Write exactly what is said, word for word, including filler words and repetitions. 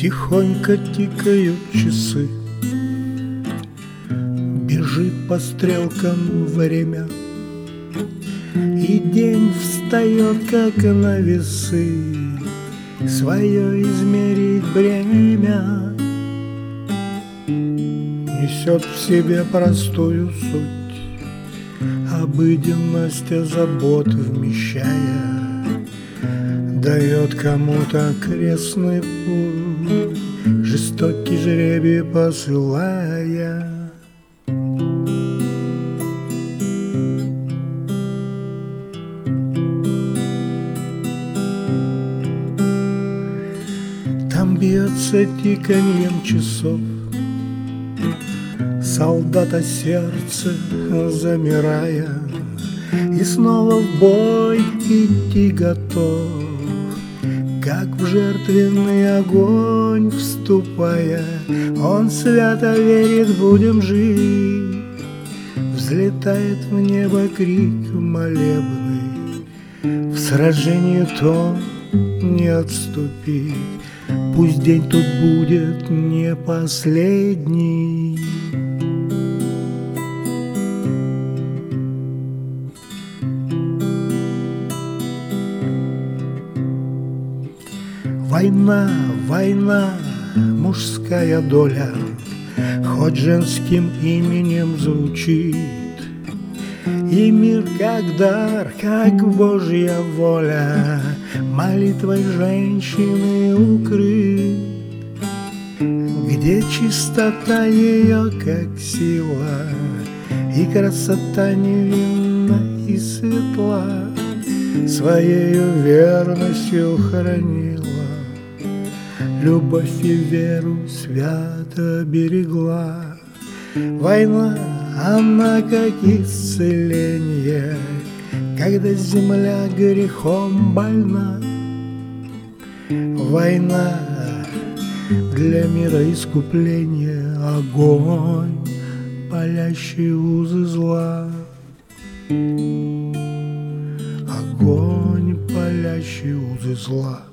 Тихонько тикают часы, бежит по стрелкам время, и день встает, как на весы, свое измерить бремя. Несет в себе простую суть, обыденность забот вмещая, дает кому-то крестный путь, жестокий жребий посылая. Там бьется тиканьем часов солдата сердце, замирая, и снова в бой идти готов, как в жертвенный огонь вступая. Он свято верит, будем жить. Взлетает в небо крик молебный, в сражении то не отступить. Пусть день тут будет не последний. Война, война, мужская доля, хоть женским именем звучит, и мир как дар, как Божья воля, молитвой женщины укрыт, где чистота ее как сила, и красота невинна и светла, своею верностью хранила, любовь и веру свято берегла. Война, она как исцеление, когда земля грехом больна. Война для мира искупления, огонь, палящий узы зла. Огонь, палящий узы зла.